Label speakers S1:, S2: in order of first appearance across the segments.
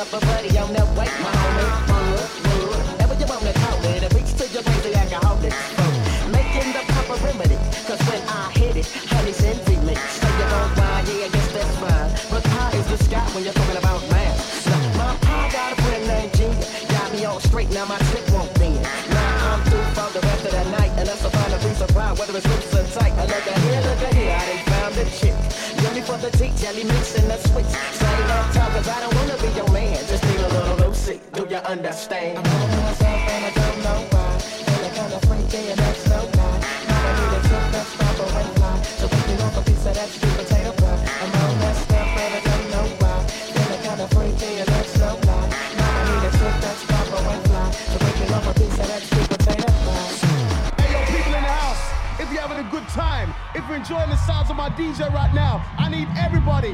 S1: up a buddy on that way, my homie. Ever you want to call it, a beach to your crazy alcoholic. Making the proper remedy, cause when I hit it, honey's envy me. Say you don't mind, yeah, I guess that's fine. But high is the sky when you're talking about man. Now, my pie got a friend named Gina. Got me all straight, now my trip won't bend. Now I'm through for the rest of the night, unless I find a piece of pie, whether it's loose or tight. I look at here, I done found a chick. Yummy for the tea, jelly mix and the switch. Say that talk, cause I don't wanna be your man. Just need a little Lucy, do you understand? I'm on myself and I don't know why. Feeling kinda freaky and that's no lie. Now I need a trip that's proper and fly. So pick me off a piece of that sweet potato pie. I'm on that stuff and I don't know why. Feeling kinda freaky and that's no lie. Now I need a trip that's proper and fly. So pick me off a piece of that sweet potato pie.
S2: Hey yo, people in the house, if you're having a good time, if you're enjoying the sounds of my DJ right now, I need everybody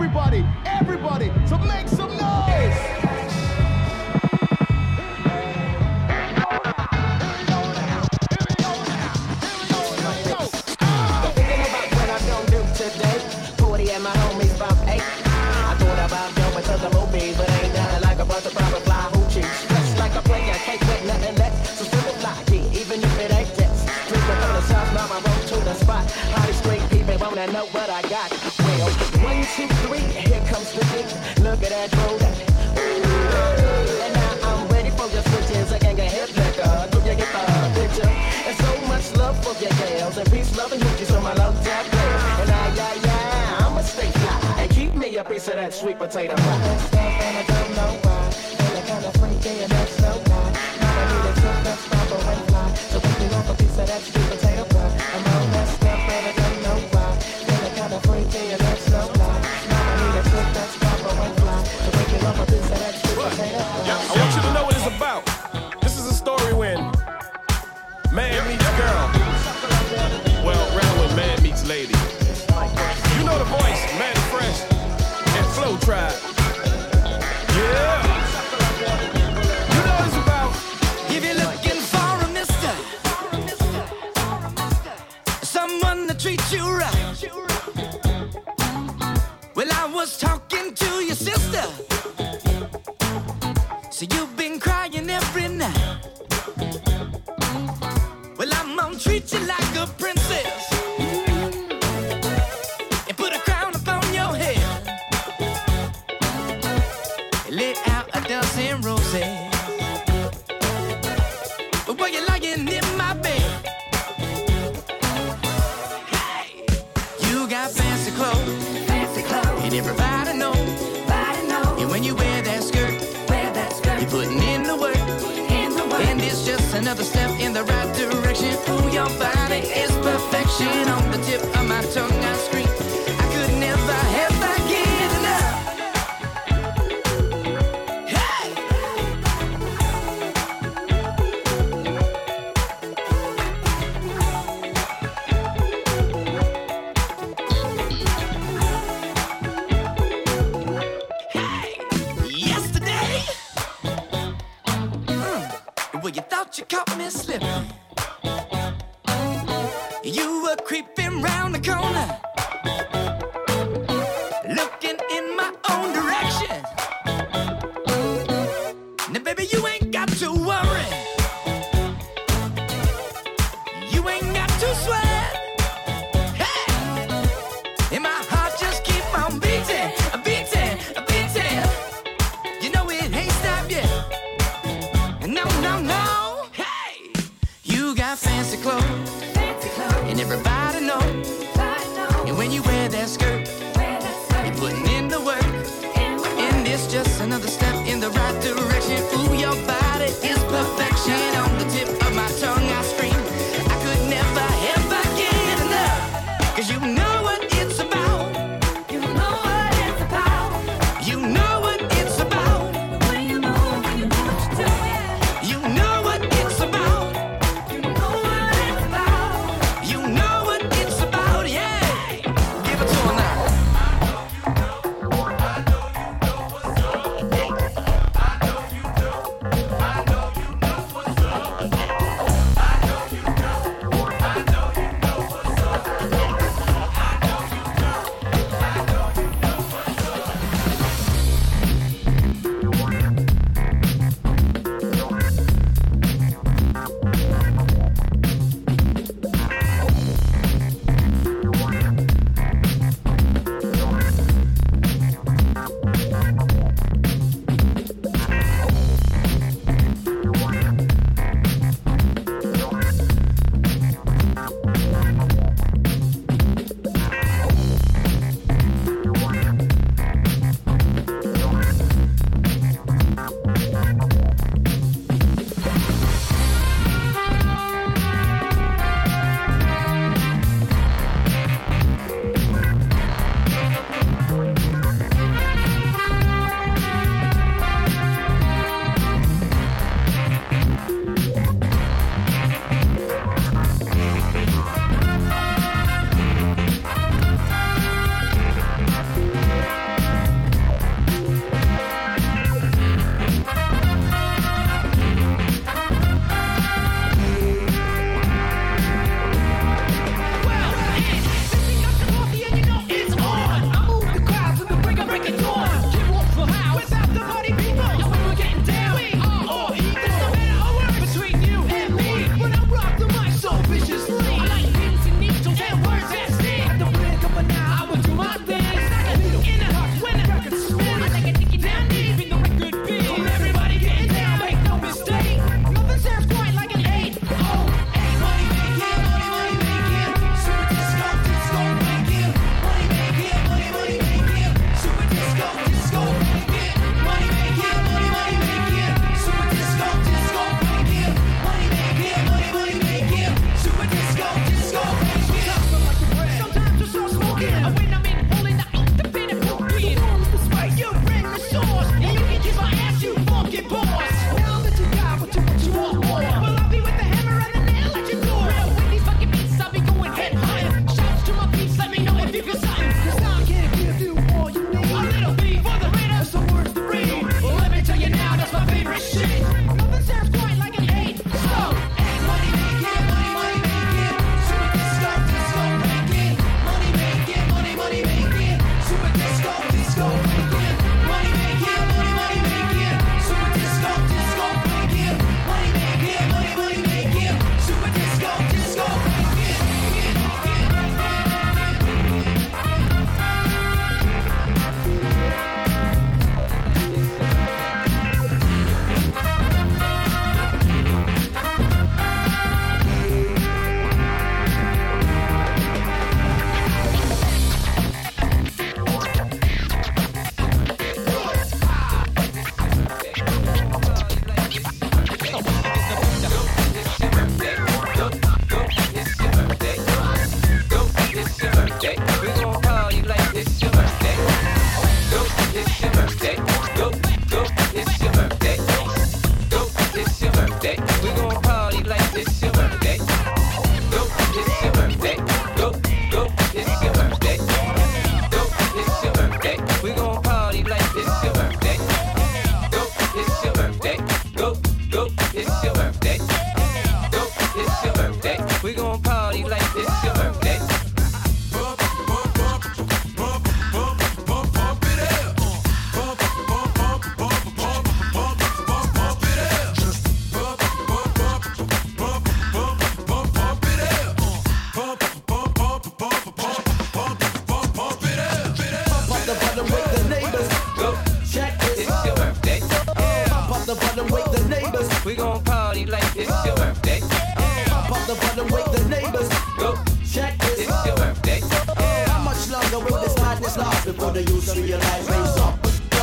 S2: to make some noise.
S1: Today, 40 and my homies about 8. I thought about going to the movies, but ain't nothing like a bunch of proper fly hoochies. Dressed like a player, can't wait nothing less. So simple fly, yeah, even if it ain't this. Drink a ton of shots, now I roll to the spot. Hottie street people wanna know what I got. Well, 1, 2, 3, here comes the beat. Look at that road. And now I'm ready for your switches. I can't get hip liquor. Do you get the picture? And so much love for your gals. And peace, love, and hoochies for my love tap players. And I'ma stay fly. And keep me a piece of that sweet potato pie. That stuff and I don't know why. Feeling kinda freaky and that's no lie. Now I need a trip that's proper and fly. So pick me off a piece of that sweet potato pie. I'm on that stuff and I don't know why. Feeling kinda freaky and that's no lie. Now I need a trip that's proper and fly. So pick me off a piece of that sweet potato pie.
S3: I want you to know what it's about. This is a story when man meets girl. Well, rather when man meets lady. You know the voice, Man Fresh and Flow Tribe. Yeah. You know what it's about.
S4: If you're looking for a mister, someone to treat you right. Well, I was talking to your sister, so you've been crying every night. Well, I'm gonna treat you like a princess and put a crown upon your head. Lay out a dozen roses. But while you're lying in my bed, hey, you got fancy clothes, and everybody knows. And when you wear that skirt, you're putting in the work. And it's just another step in the right direction. Ooh, your body is perfection. On the tip of my tongue I scream, I could never ever get enough. Hey! Hey! Yesterday, well, you thought you caught me slipping. You were creeping round the corner, looking in my own direction. Now, baby, you ain't got to worry. You ain't got to sweat. Hey! And my heart just keep on beating, beating, beating. You know it ain't stopped yet. No, no, no. Hey! You got fancy clothes, and everybody knows. And when you wear that skirt, you're putting in the work. And it's just another step in the right direction. Ooh, your body is perfection. On the tip of my tongue I scream, I could never ever get enough. 'Cause you know what it's about. You know what it's about. You know what it's about. When you move, you know what you're doing. You know what it's about. You know what it's about. You know what it's about, yeah. Give it to him now. I know you know what's up. I know
S5: the fun and wake the neighbors.
S4: We gon' party like it's your birthday.
S5: Pump up the fun and wake the neighbors.
S4: Go,
S5: Check this.
S4: it's your birthday.
S5: How much longer will this madness last before the youth realize raise up?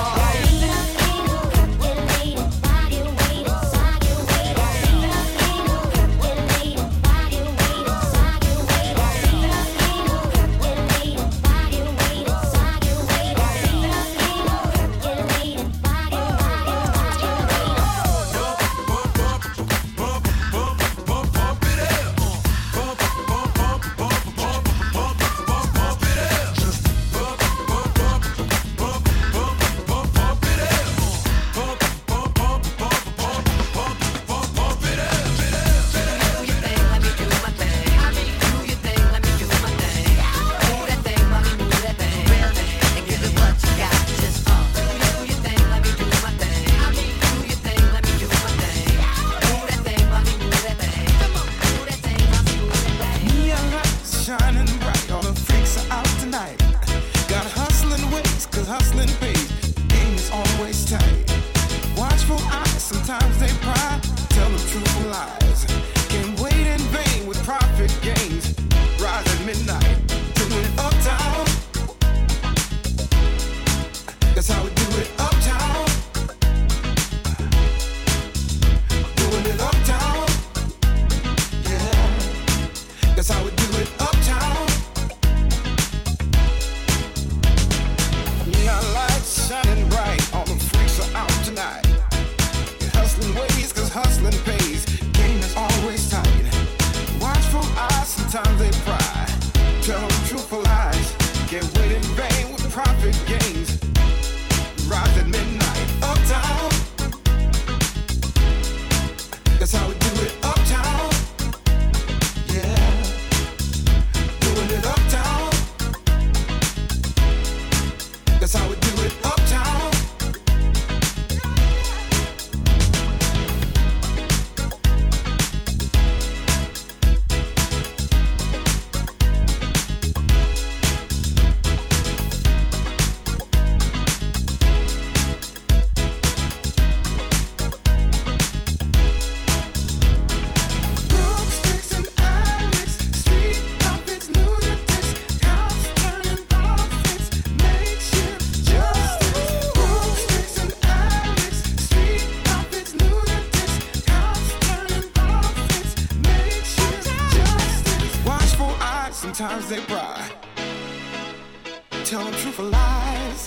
S6: Sometimes they pry, telling truthful lies.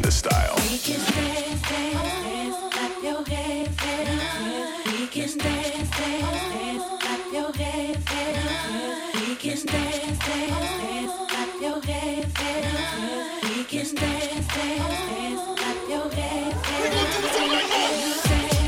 S7: the style.
S4: We can dance, dance, dance, clap your hands, hands. We can dance, dance, dance, clap your hands, hands. We can dance, dance, dance, clap your hands, hands. We can dance, dance, dance, clap your hands, hands.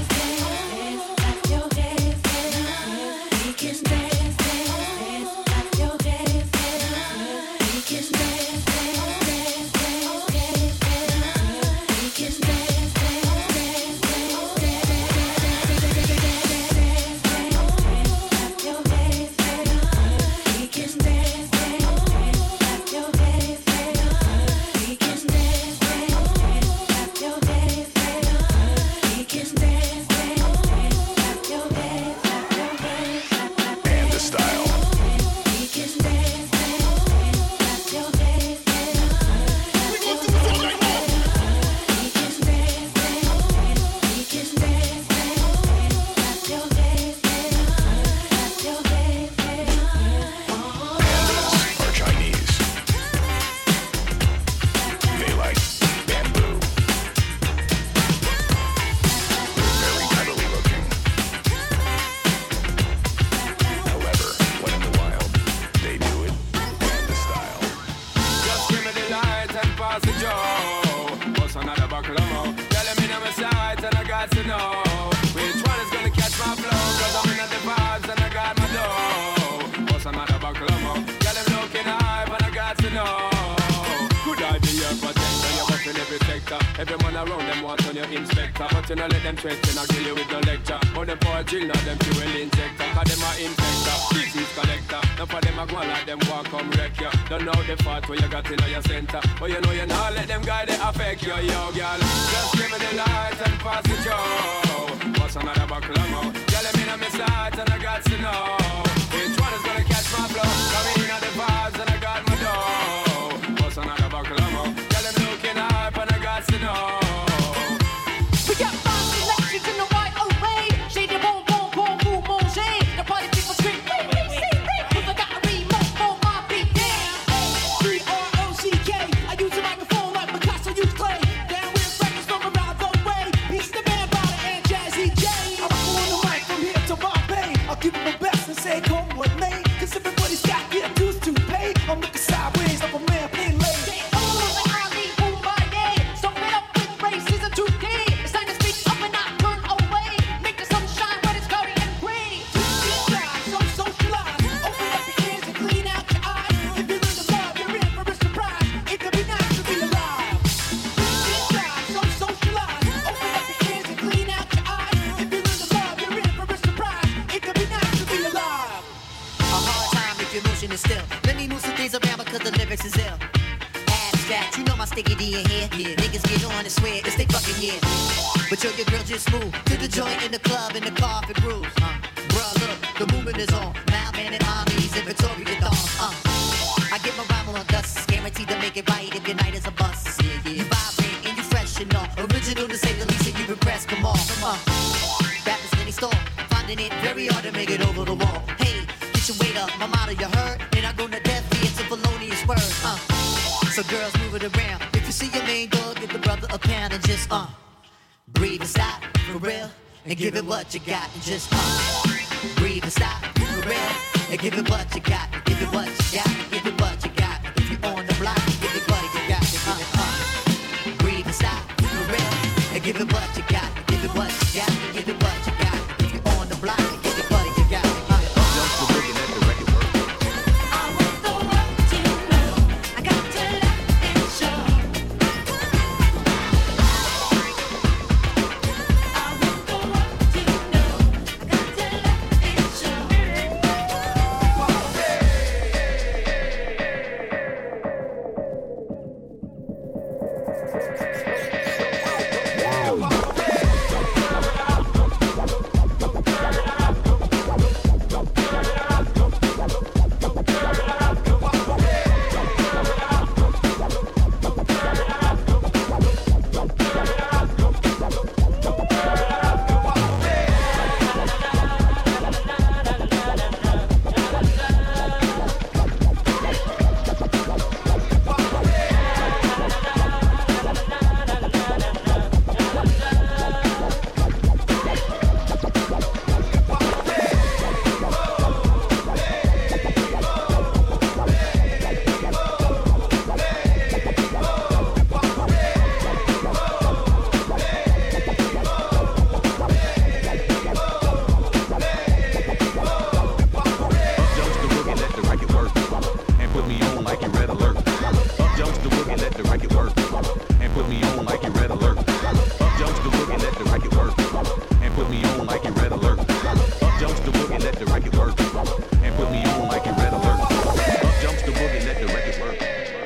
S3: Every man around them want on your inspector, but you know let them threaten, I kill you with no lecture. But them poor drill, not them fuel injector, cause them a infector, disease collector. Now for them a go like them walk come wreck you. Don't know the fault where you got in your center, but you know you not let them guy they affect you, yo girl. Just give me the light and pass the joe. What's another buckle of more? Girl, I'm in my sight and I got to know which one is gonna catch my flow. Come in at the vibes and I got my dough. What's another buckle of more? Girl, I'm looking hype and I got to know.
S8: We got fine selections in the right way. Shade the boom, boom, boom, boom, boom, shade. The party people scream, wait, wait, see, wait. Cause I got a remote for my beat. Damn, A-B-R-O-C-K. I use a microphone like Picasso used clay. Down with records from around the way. Peace the man, Bada, and Jazzy J. I'm on the mic from here to Bombay. I'll give it my best and say come with me. Cause everybody's got their dues to pay. I'm looking sideways like a man paying late.
S9: Still, let me move some things around because the lyrics is ill. Abstract, you know my sticky D in here. Yeah. Niggas get on and swear it's they fucking yeah. But yo, your girl just moved to the joint in the club in the car for grooves. Bruh, look, the movement is on. Malman and Amis and Victoria Dawn. I get my rhyme on dust, guaranteed to make it right if your night is a bust. Yeah, yeah. You vibrate and you fresh and all. Original to say the least, and you impressed. Come on, rappers in any store, finding it very hard to make it over the wall. Hey. Your weight up, my motto you heard, and I go to death, it's a felonious word, So girls move it around. If you see your main dog, give the brother a pound and just breathe and stop for real, and give it what you got, and just breathe and stop for real, and give it what you got, give it what you got, give it what you got. If you're on the block, give it what you got, breathe and stop for real, and give it what you got, give it what you got, give it what you got. If you're on the block, give it what you got.
S7: alert. Up jumps the boogie, let the record work. And put me on like a red alert. Up jumps the boogie, let the record work. And put me on like a red alert. Up jumps the boogie, let the record work.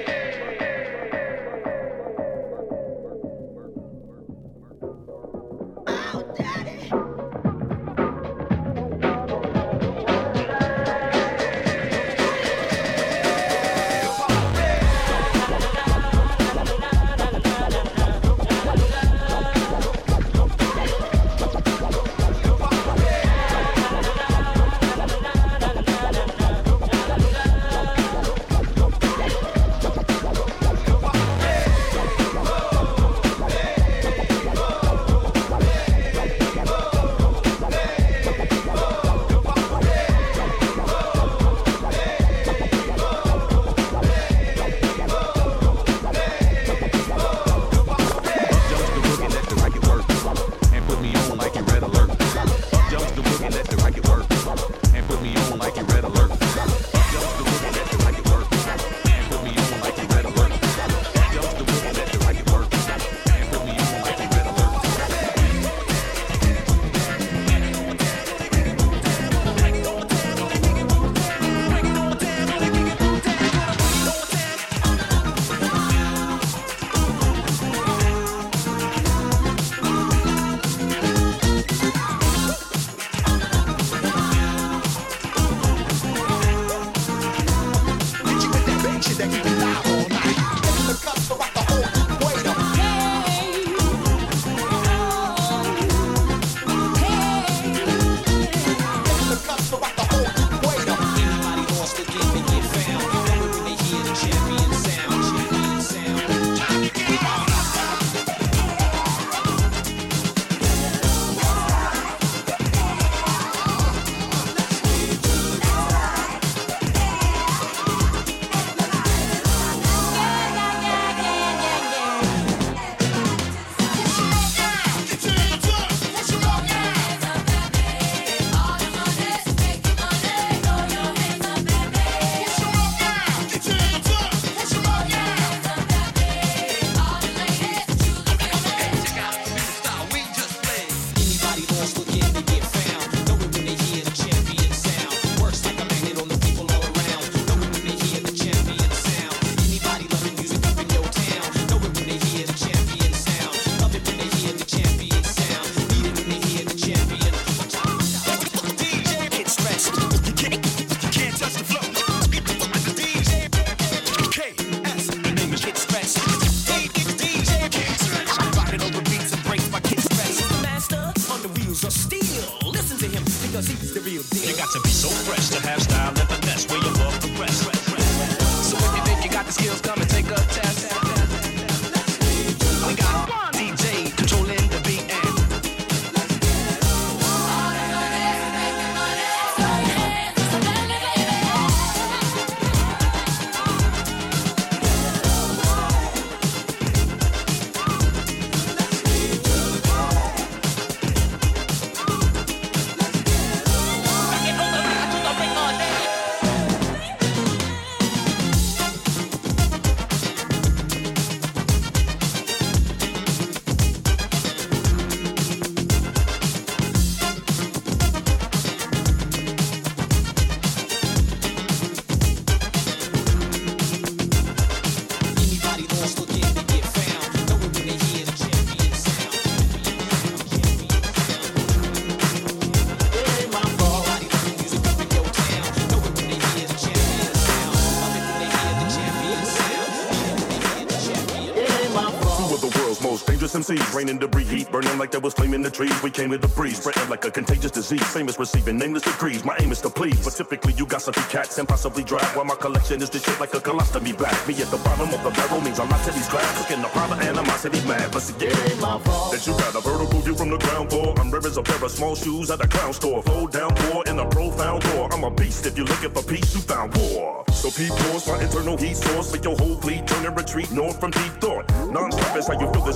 S10: MCs, raining debris, heat burning like that was flaming the trees. We came with the breeze, spreading like a contagious disease. Famous receiving nameless degrees. My aim is to please, but typically you got some cats and possibly drive. While my collection is the shit like a colostomy bag. Me at the bottom of the barrel means I'm not to these crabs. Cooking the private animosity mad, but see, it ain't my fault that you got a vertical view from the ground floor. I'm rare as a pair of small shoes at a clown store. Fold down war in a profound roar. I'm a beast. If you're looking for peace, you found war. So peep force, my internal heat source. Make your whole fleet turn and retreat north from deep thought. Non-stop is how you feel this onslaught.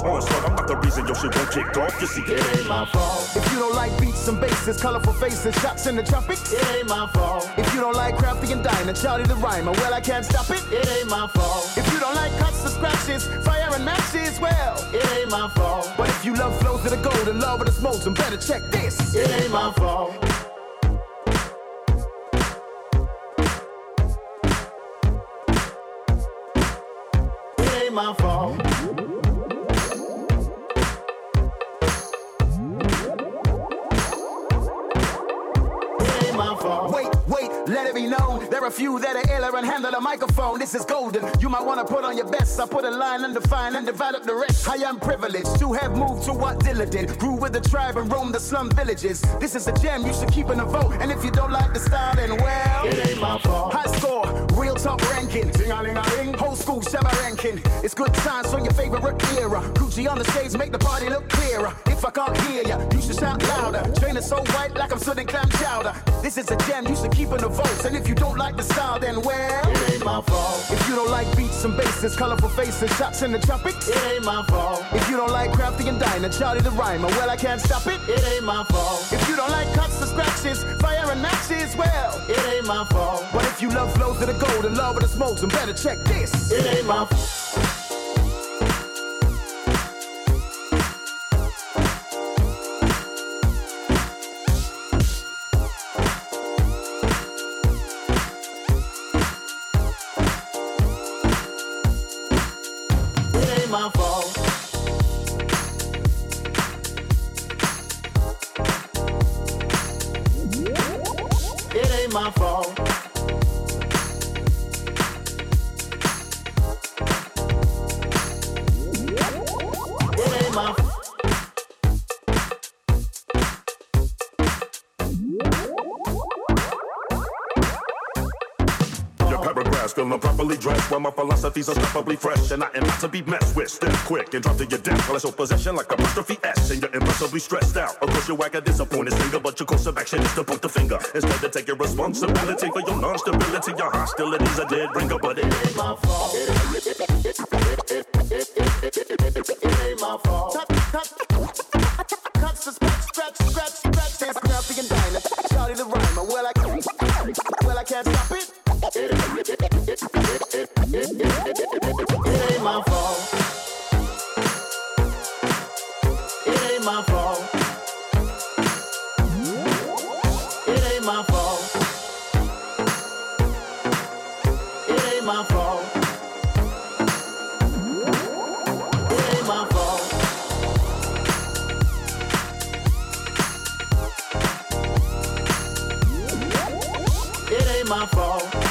S10: I'm not the reason your shit won't kick off. You see, it ain't my fault.
S2: If you don't like beats and basses, colorful faces, shots in the tropics,
S10: It ain't my fault.
S2: if you don't like Crafty and Diner, Charlie the Rhymer, well, I can't stop it.
S10: It ain't my fault.
S2: If you don't like cuts and scratches, fire and matches, well,
S10: It ain't my fault.
S2: but if you love flows of the gold and love of the smokes, then better check this.
S10: It ain't my fault. It ain't my fault. It ain't my fault.
S2: Wait, let it be known. There are few that are iller and handle the microphone. This is golden. You might want to put on your best. I put a line undefined and develop the rest. I am privileged to have moved to what Dilla did. Grew with the tribe and roamed the slum villages. This is a gem you should keep in a vote. And if you don't like the style, then well,
S10: It ain't my fault.
S2: high score, real top ranking. Ting-a-ling-a-ling, whole school Shabba ranking. It's good times for your favorite era. Gucci on the stage, make the party look clearer. If I can't hear ya, you should shout louder. Trainer so white like I'm sitting clam chowder. This is a gem you should keep in the votes. And if you don't like the style, then well,
S10: It ain't my fault.
S2: if you don't like beats and basses, colorful faces, shots in the tropics,
S10: It ain't my fault.
S2: if you don't like Crafty and Diner, Charlie the Rhymer, well, I can't stop it.
S10: It ain't my fault.
S2: If you don't like cuts and scratches, fire and matches, well,
S10: It ain't my fault.
S2: but if you love flows of the gold and love of the smokes, then better check this.
S10: It ain't my fault. It ain't my fault. It ain't my fault. It ain't my fault. Your paragraphs feeling properly dressed, while my philosophy's unstoppably fresh, and I am not to be messed with. Step quick and drop to your death. Call your possession like apostrophe S, and you're impressively stressed out. Of course, you whack a disappointed singer, but your course of action is to point the finger instead of taking responsibility for your non-stability. Your hostility's a dead ringer, but it ain't my fault. It ain't my fault.
S2: Cuts to scratch, there's Crafty and Diner, Charlie the Rhymer, well, I can't stop it.
S10: It ain't my fault. It ain't my fault. It ain't my fault. It ain't my fault. It ain't my fault. It ain't my fault.